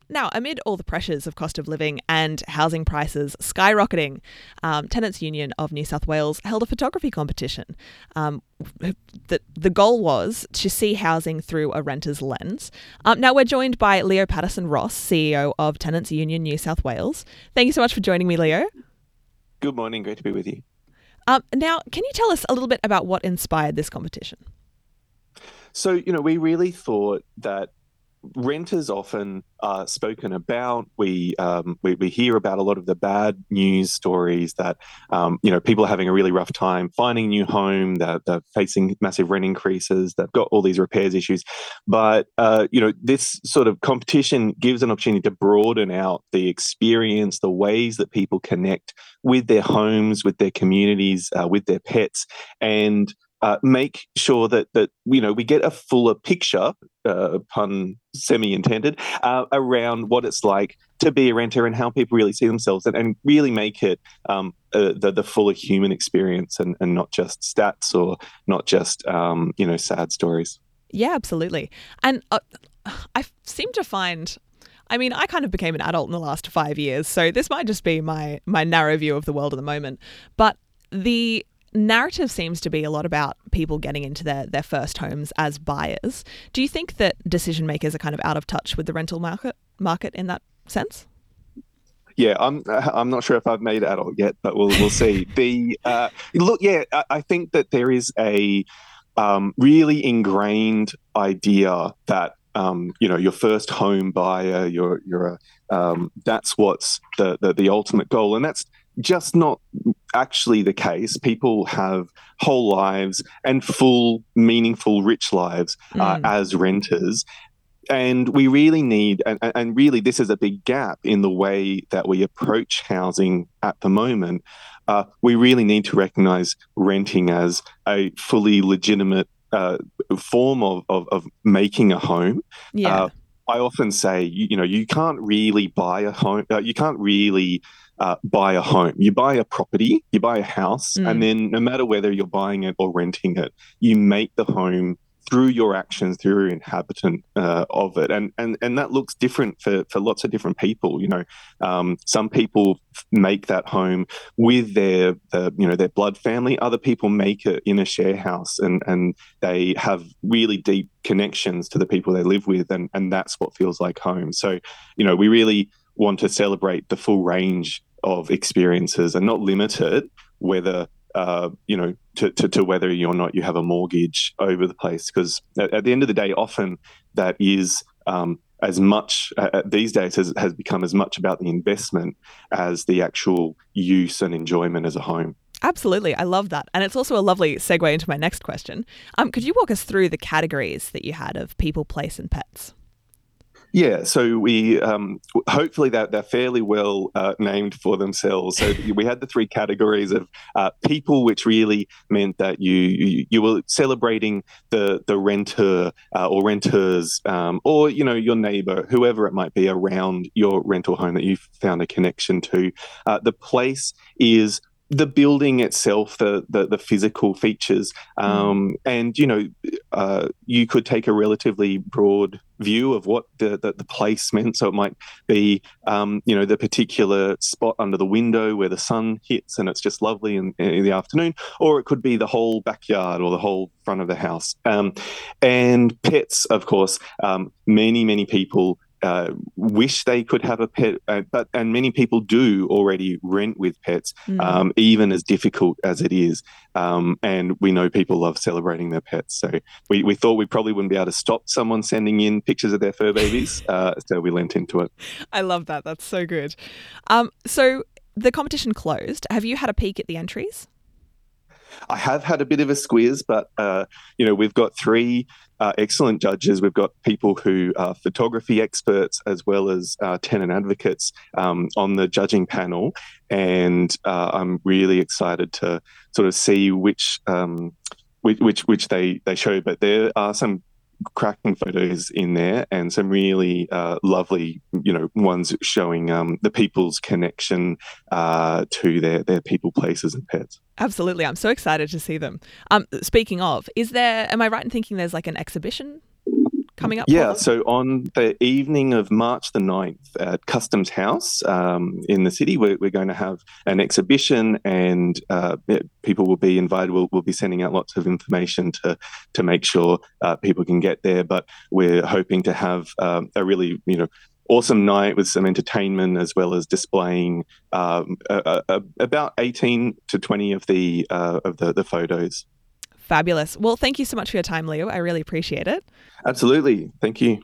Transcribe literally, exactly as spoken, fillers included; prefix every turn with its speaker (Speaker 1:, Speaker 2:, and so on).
Speaker 1: Now, amid all the pressures of cost of living and housing prices skyrocketing, um, Tenants Union of New South Wales held a photography competition. Um, the, the goal was to see housing through a renter's lens. Um, now, we're joined by Leo Patterson-Ross, C E O of Tenants Union New South Wales. Thank you so much for joining me, Leo.
Speaker 2: Good morning. Great to be with you.
Speaker 1: Um, now, can you tell us a little bit about what inspired this competition?
Speaker 2: So, you know, we really thought that renters often are spoken about. We, um, we we hear about a lot of the bad news stories that, um, you know, people are having a really rough time finding a new home, that they're facing massive rent increases, they've got all these repairs issues. But, uh, you know, this sort of competition gives an opportunity to broaden out the experience, the ways that people connect with their homes, with their communities, uh, with their pets, and Uh, make sure that that you know we get a fuller picture, uh, pun semi-intended, uh, around what it's like to be a renter and how people really see themselves, and, and really make it um, uh, the the fuller human experience, and, and not just stats or not just um, you know sad stories.
Speaker 1: Yeah, absolutely. And uh, I seem to find. I mean, I kind of became an adult in the last five years, so this might just be my my narrow view of the world at the moment. But the narrative seems to be a lot about people getting into their, their first homes as buyers. Do you think that decision makers are kind of out of touch with the rental market market in that sense?
Speaker 2: Yeah, I'm. I'm not sure if I've made adult yet, but we'll we'll see. The uh, look, yeah, I, I think that there is a um, really ingrained idea that um, you know your first home buyer, you're you're a um, that's what's the, the the ultimate goal, and that's just not actually the case. People have whole lives and full, meaningful, rich lives uh,
Speaker 1: Mm.
Speaker 2: as renters. And we really need, and, and really this is a big gap in the way that we approach housing at the moment. Uh, we really need to recognise renting as a fully legitimate uh, form of, of, of making a home.
Speaker 1: Yeah.
Speaker 2: Uh, I often say, you, you know, you can't really buy a home. Uh, you can't really uh, buy a home. You buy a property, you buy a house,
Speaker 1: Mm.
Speaker 2: and then no matter whether you're buying it or renting it, you make the home through your actions, through your inhabitant uh, of it, and and and that looks different for for lots of different people. You know, um, some people make that home with their uh, you know their blood family. Other people make it in a share house, and and they have really deep connections to the people they live with, and and that's what feels like home. So, you know, we really want to celebrate the full range of experiences and not limit it, whether uh, you know, to, to, to whether or not you have a mortgage over the place. Because at, at the end of the day, often that is um, as much, uh, these days has, has become as much about the investment as the actual use and enjoyment as a home.
Speaker 1: Absolutely. I love that. And it's also a lovely segue into my next question. Um, could you walk us through the categories that you had of people, place and pets?
Speaker 2: Yeah, so we um, hopefully that they're fairly well uh, named for themselves. So we had the three categories of uh, people, which really meant that you you, you were celebrating the the renter uh, or renters, um, or you know your neighbour, whoever it might be around your rental home that you've found a connection to. Uh, the place is the building itself, the the, the physical features, um, mm. and you know, uh, you could take a relatively broad view of what the, the, the place meant. So it might be, um, you know, the particular spot under the window where the sun hits and it's just lovely in, in the afternoon, or it could be the whole backyard or the whole front of the house. Um, and pets, of course, um, many many people Uh, wish they could have a pet, uh, but and many people do already rent with pets,
Speaker 1: Mm.
Speaker 2: um, even as difficult as it is. Um, and we know people love celebrating their pets, so we, we thought we probably wouldn't be able to stop someone sending in pictures of their fur babies, uh, so we lent into it.
Speaker 1: I love that. That's so good. Um, so the competition closed. Have you had a peek at the entries?
Speaker 2: I have had a bit of a squeeze, but uh, you know, we've got three uh, excellent judges. We've got people who are photography experts as well as uh, tenant advocates um, on the judging panel, and uh, I'm really excited to sort of see which um, which which, which they, they show. But there are some cracking photos in there and some really uh, lovely, you know, ones showing um, the people's connection uh, to their, their people, places and pets.
Speaker 1: Absolutely. I'm so excited to see them. Um, speaking of, is there, am I right in thinking there's like an exhibition coming up?
Speaker 2: Yeah, so on the evening of March the ninth at Customs House um, in the city, we're, we're going to have an exhibition, and uh, people will be invited. We'll, we'll be sending out lots of information to to make sure uh, people can get there. But we're hoping to have um, a really, you know, awesome night with some entertainment as well as displaying um, a, a, about eighteen to twenty of the uh, of the, the photos.
Speaker 1: Fabulous. Well, thank you so much for your time, Leo. I really appreciate it.
Speaker 2: Absolutely. Thank you.